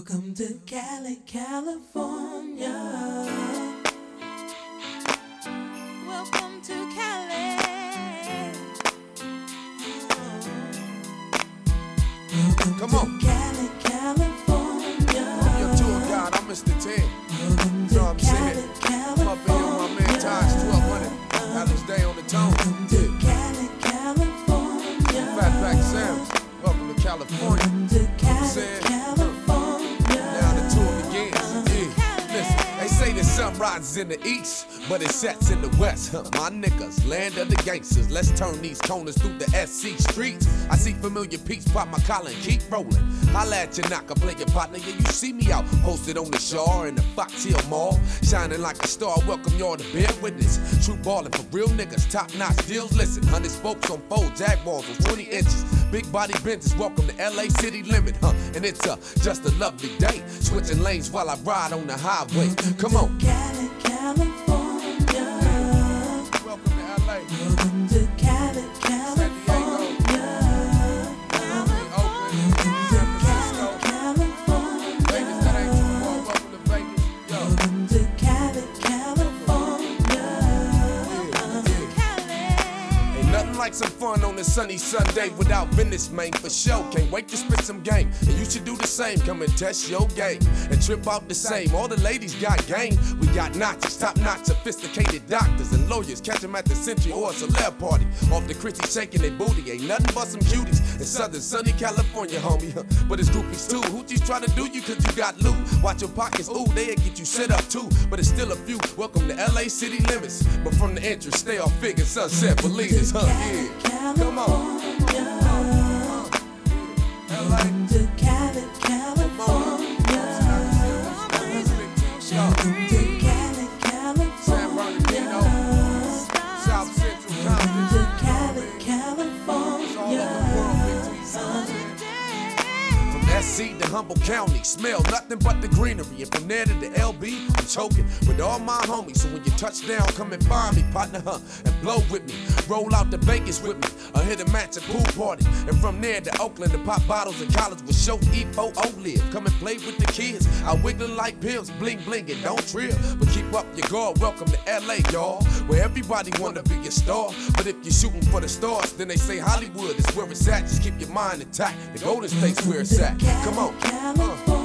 Welcome to Cali, California. Welcome to Cali. Welcome Come to on. Cali, California. I'm your tour guide, I'm Mr. 10. Welcome You know what I'm to saying? Cali, I'm up here with my man Taj 1200. Alex Day on the tone. Welcome to Cali, California. Fatback Sam's. Welcome to California. Welcome to Cali, Saying, California. Now the tour begins. Yeah. Listen, they say the sun rises in the east, but it sets in the west. My niggas, land of the gangsters. Let's turn these corners through the SC streets. I see familiar peeps, pop my collar and keep rolling. Holla at your knocker, play your partner. Yeah, you see me out, posted on the shore in the Fox Hill Mall. Shining like a star, welcome y'all to bear witness. True ballin' for real niggas, top notch deals. Listen, 100 spokes on 4 Jaguars on 20 inches. Big body Benzes, welcome to LA city limit, and it's just a lovely day. Switching lanes while I ride on the highway. Come on. Cali, California. Welcome to LA. Welcome to Cali, San Diego. California. Oakland. San Francisco. California. Vegas, that ain't too far. Welcome to Vegas. Yo. Welcome to Cali, California. Ain't nothing like some fun on a sunny Sunday without business, man, for sure. Can't wait to spit some game, and you should do the same. Come and test your game and trip out the same. All the ladies got game, we got notches, top-notch, sophisticated doctors and lawyers. Catch them at the Century or a celeb party. Off the Chrissy shaking their booty, ain't nothing but some cuties in southern sunny California, homie. But it's groupies too. Hoochies try to do you cause you got loot. Watch your pockets, ooh, they'll get you set up too. But it's still a few. Welcome to LA city limits. But from the entrance, stay off Fig and Sunset, believe this, yeah. Come on. Welcome to Cali, California. Welcome to Cali, San Bernardino, California. South Central Welcome to Compton. Cali, It's all over the world, California. Big T. From SC to Humboldt County, smell nothing but the greenery. And from there to the LB, I'm choking with all my homies. So when you touch down, come and find me, partner, and blow with me. Roll out the Vegas with me, or hit a match at pool party. And from there to Oakland to pop bottles in college with shows E4O live. Come and play with the kids. I wiggle like pills, bling bling and don't trill. But keep up your guard, welcome to LA, y'all. Where everybody wanna be a star. But if you're shooting for the stars, then they say Hollywood is where it's at. Just keep your mind intact. The Golden State's where it's at. Come on. California.